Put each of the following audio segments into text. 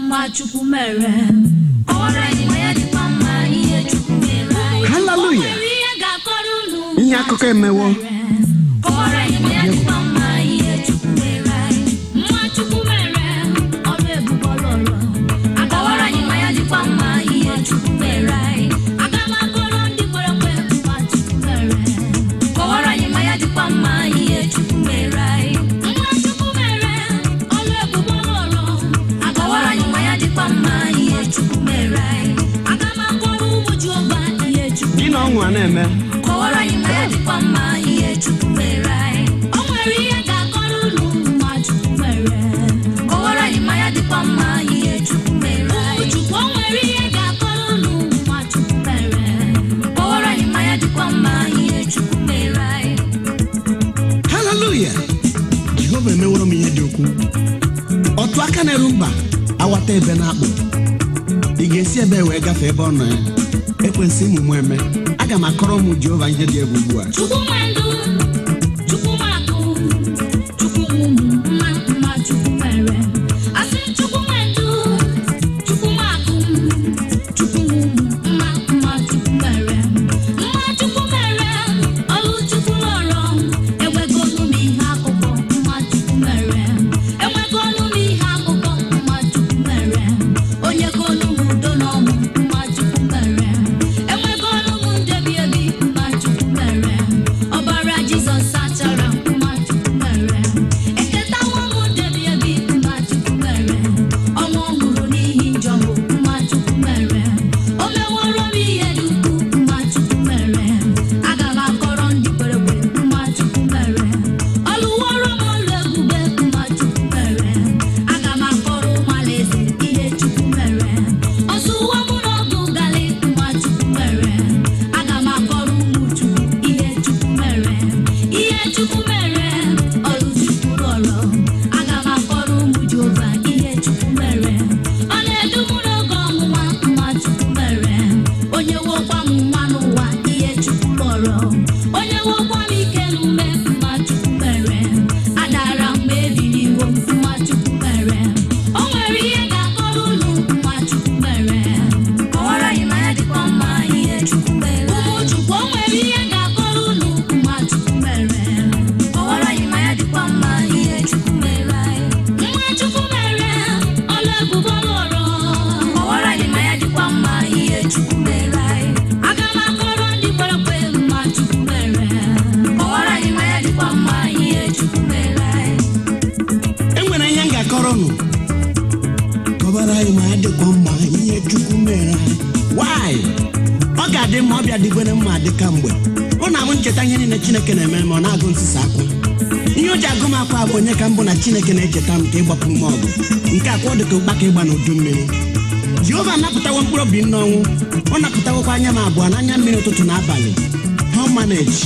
Hallelujah. Ihe akụkọ emewo. Na-eme kọwara anyị ma ya dịkwa mma ihe Chukwu mere anyị. O nwere ihe ga-akọrọ unu ma Chukwu mere. Kọwara anyị ma ya dịkwa mma ihe Chukwu mere anyị. Chukwu o nwere ihe ga-akọrọ unu ma Chukwu mere. Kọwara anyị ma ya dịkwa mma ihe Chukwu mere anyị. Hallelujah. Jehova emeworo m ihe dị ukwuu. Otu aka na-eru mba awata ebe na-akpụ. Ị ga-esi ebe wee gafee ebe ọ nọ ya. Ekwensu ịmụmụ eme. Aga m akọrọ ụmụ Jehova ihe dị egwu ugbu a. Chukwu mandụ, Chukwu makụ, Chukwu ụmụ mma Chukwu mere. Asị Chukwu mandụ, Chukwu makụ, Chukwu ụmụ mma Chukwu mere. Mma Chukwu mere, ọlụ Chukwu lọrọ. Enwego ọnụ m ihe akụkọ mma Chukwu mere. Enwego ọnụ m ihe akụkọ mma Chukwu mere. Onye go ọnụ m udo n'ọmụ mma Chukwu mere. Chineke na-eme ma ọ na-agụ nsisa akwa. Ihe o ji agụ m akwa bụ onye ka mbụ na Chineke na-echeta m ka ịgbapụ m ọgụ. Nke akwa ọ dị ka ụkpaka ịgba n'udu mmiri. Jehova napụtawo mkpụrụ obi n'ọnwụ. Ọ napụtawokwa anya m abụọ n'anya mmiri ụtụtụ na abalị. How manage?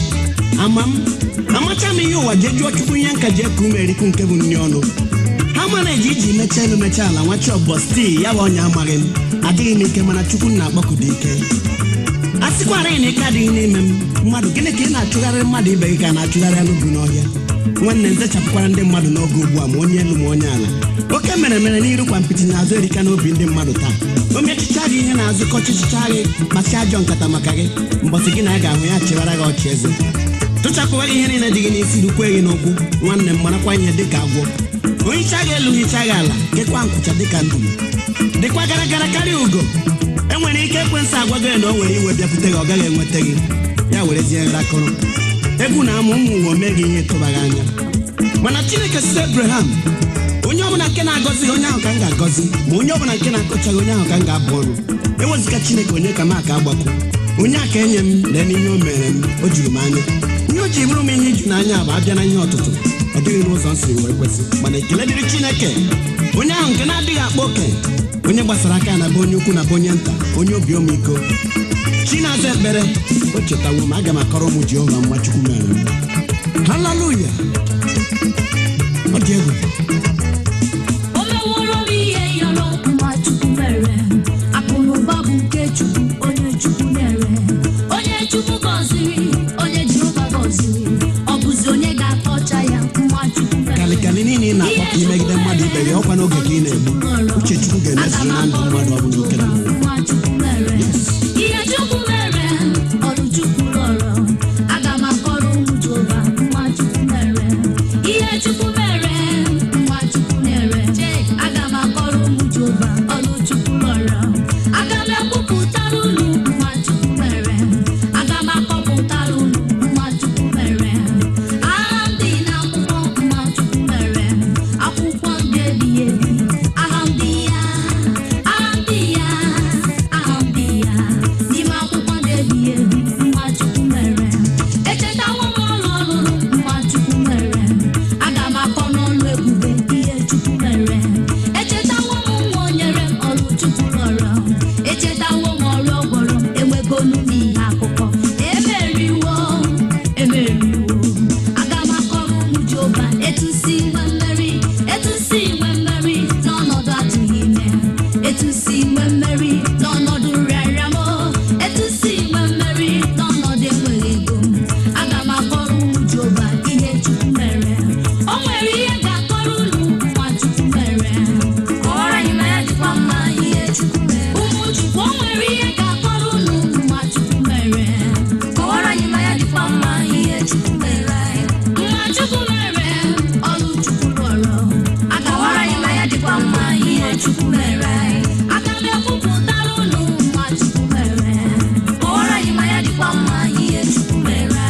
Amacha m ihe ụwa jee jụọ Chukwu ihe nka ji eku ume eriku nke bụ nri ọnụ. How manage iji mechaa elu mechaa ala nwachi ọbọ stii ya bụ onye amaghị m. Adịghị m ike mana Chukwu na-akpọkudo ike. A sịkwara ị na ike adịghị n'ime m. Mmadụ gịnị ka ị na-achụgharị mmadụ ibe gị ka na-achụgharị anụ bụ n'ọhịa. Nwanne nzechapụkwara ndị mmadụ n'oge ugbu a ma onye elu ma onye ala. Oke mere n'iru kwa mpịtị n'azụ erika n'obi ndị mmadụ taa. O mechicha gị ihe na-azụ kọchịchịcha gị kpasị ajọ nkata maka gị. Mbọsị gị na ya ga-ahụ ya chịwara gị ọchị eze. Tụchapụwa gị ihe niile dị gị n'isi rukwe gị n'ụkwụ. Nwanne m marakwa ihe dị ka agwọ. Ohicha gị elu hicha gị ala kekwa nkwụcha dị ka nduru. Dịkwa gara gara karịa ugo. Enwere ike ekwensu agwa gị na o nwere iwe bịakwute gị ọ gaghị enweta gị. Ya werezie nrakọrọ. Egwu na amụ ụmụ ụwa mee gị ihe tụbaghị anya. Mana Chineke sị Abraham, onye ọbụla nke na-agọzi onye ahụ ka m ga-agọzi, ma onye ọbụla nke na-akọchaghị onye ahụ ka m ga-abụ ọnụ. Ewezụga Chineke onye ka m aka agbakọ. Onye aka enye m lee n'ihe o mere m, o juru m anya. Ihe o ji bụrụ m ihe iju n'anya bụ abịa na ihe ọtụtụ. Ọ dịghị n'ụzọ nsị wee kwesị. Mana ekele dịrị Chineke, onye ahụ nke na-adịghị akpa oke, onye gbasara aka na be onye ukwu na be onye nta, onye obi ọmịiko. Chinaza ekpere o chetawo m aga m akọrọ ụmụ Jehova mma Chukwu mere m. Hallelujah. Ọ dị egwu. O meworo m ihe yọrọ mma Chukwu mere. Akụ na ụba bụ nke Chukwu, onye Chukwu nyere. Onye Chukwu gọziri, onye Jehova gọziri. Ọ bụzi onye ga-akọcha ya mma Chukwu mere. Kalikali niile ị na-akpọ ime imegide mmadụ ibe ya ọkwa n'oge ka ị na-egbu uche Chukwu ga-emezuru na ndụ mmadụ ọ bụla oke na ihe Chukwu mere ọrụ Chukwu rọrọ aga m akọrọ ụmụ Jehova nwa Chukwu mere ihe Chukwu mere nwa Chukwu mere aga m akọrọ ụmụ Jehova ọrụ Chukwu rọrọ aga m ekwupụtara unu nwa Chukwu mere aga m akọpụtara unu nwa Chukwu mere aha m dị n'akwụkwọ nwa Chukwu mere akwụkwọ ndị ebighị ebi aha m dị ya n'ime akwụkwọ ndị ebighị ebi nwa Chukwu mere echetawo m ọrụ ọlụrụ nwa Chukwu mere aga m akọ n'ọnụ ebube ihe Chukwu mere echetawo m nwa o nyere m ọrụ Chukwu rọrọ echetawo m ọrụ ọ gwọrọ m enwegonu m ihe akụkọ emeriwo aga m akọrọ ụmụ Jehova etu si nwe mmeri n'ọnọdụ atụghị ime etu si nwe mmeri n'ọnọdụ rịarịam etu si nwe mmeri n'ọnọdụ enweghị ego aga m akọrọ ụmụ Jehova ihe Chukwu mere o nwere ihe ga-akọrọ unu nwa Chukwu mere kọwara anyị ma ya dịkwa mma ihe Chukwu mere ụmụ Chukwu o nwere ihe ga-akọrọ unu nwa Chukwu mere kọwara anyị ma ya dịkwa mma ihe Chukwu mere nwa Chukwu mere ọrụ Chukwu rọrọ akọwara anyị ma ya dịkwa mma ihe Chukwu mere aga m ekwupụtara unu nwa Chukwu mere kọwara anyị ma ya dịkwa mma ihe Chukwu mere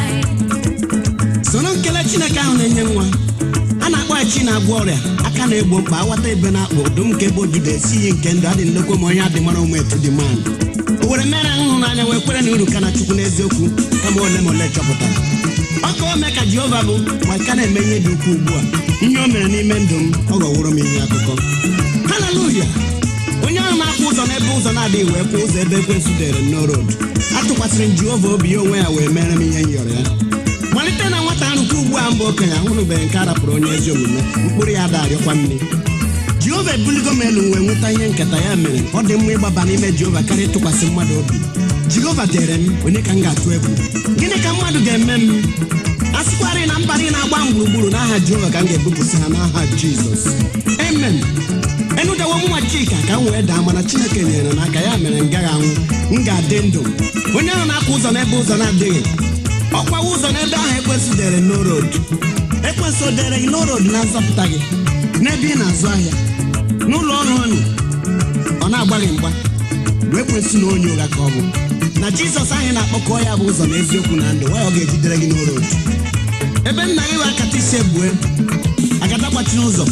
soro nkele Chineke ahụ na-enye nwa a na-akpọ ya chi na-agwọ ọrịa aka na-egbo mkpa aghọta ebe na-akpọ odum nke ebe ojude esi iyi nke ndụ adị nlekwa ma onye adị mara ụmụ etu dị man o were mere ahụhụ n'anya wee kwere na uru ka na Chukwu n'eziokwu kama ole ma ole chọpụtara ọ ka o mee ka Jehova bụ ma ka na-eme ihe dị ukwuu ugbu a ihe o mere n'ime ndụ m ọ ghọworo m ihe akụkọ haleluya onye ahụ na-akwụ ụzọ n'ebe ụzọ na-adịghị wee kwụ ụzọ ebe ekwensu dere m n'oroad atụkwasịrị m Jehova obi ya onwe ya wee mere m ihe m yọrọ ya malite na nwata arụkọ ugbu a mbụ okenye ahụrụbeghị nke a rapụrụ onye ezi omume mkpụrụ ya darịọkwa mmiri Jehova ebuligo m elu wee nweta ihe nketa ya mere ọ dị mma ịgbaba n'ime Jehova karịa ịtụkwasị mmadụ obi Jehova dere m onye ka m ga-atụ egwu gịnị ka mmadụ ga-eme m a sịkwarị na mbarị na-agba m gburugburu n'aha Jehova ka m ga-ebupụsị ha n'aha Jizọs amen enudawo nwa Chika ka m wee daa mana Chineke nyere n'aka ya mere m gaghị anwụ m ga-adị ndụ onye ahụ na-akwụ ụzọ n'ebe ụzọ na-adịghị ọkwawa ụzọ n'ebe ahụ ekwensu dere n'oroad ekwensu dere gị n'oroad na-azọpụta gị n'ebe ị na-azụ ahịa n'ụlọ ọrụ unu ọ na-agba gị mgba bụ ekwensu na onye ụgha ka ọ bụ na Jizọs anyị na-akpọkọ ya bụ ụzọ na eziokwu na ndụ ya ọ ga-ejidere gị n'oroad ebe nna gị wee akata isi egbue agata gbachiri ụzọ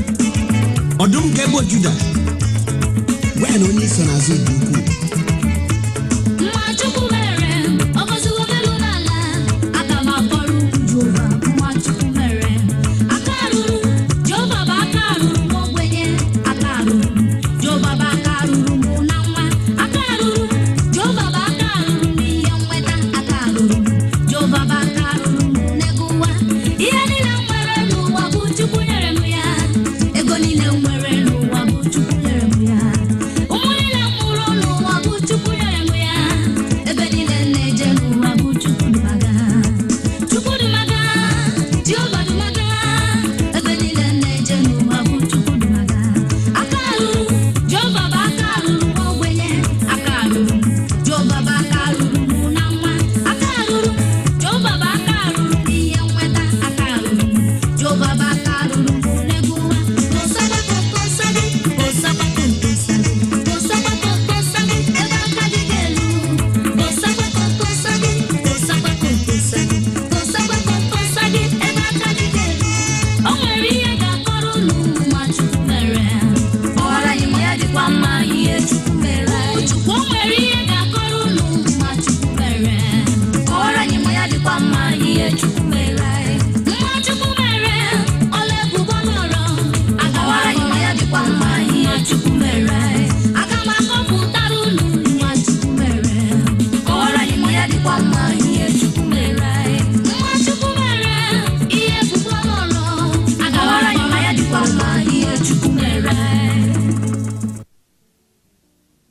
ọdụm nke ebo Juda gwa ya na onye iso n'azụ dị ukwuu nwa Chukwu